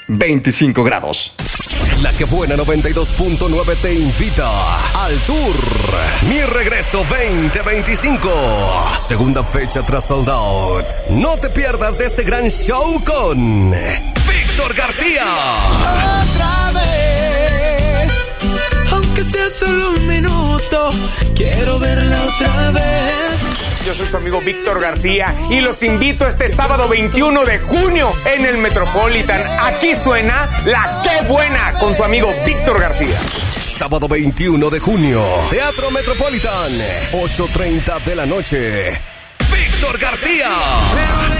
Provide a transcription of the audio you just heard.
25 grados. La que buena 92.9 te invita al Tour Mi Regreso 2025. Segunda fecha tras sold out. No te pierdas de este gran show con Víctor García. Otra vez, aunque sea solo un minuto, quiero verla otra vez. Yo soy su amigo Víctor García y los invito este sábado 21 de junio en el Metropolitan. Aquí suena La Qué Buena con su amigo Víctor García. Sábado 21 de junio, Teatro Metropolitan, 8:30 de la noche. Víctor García.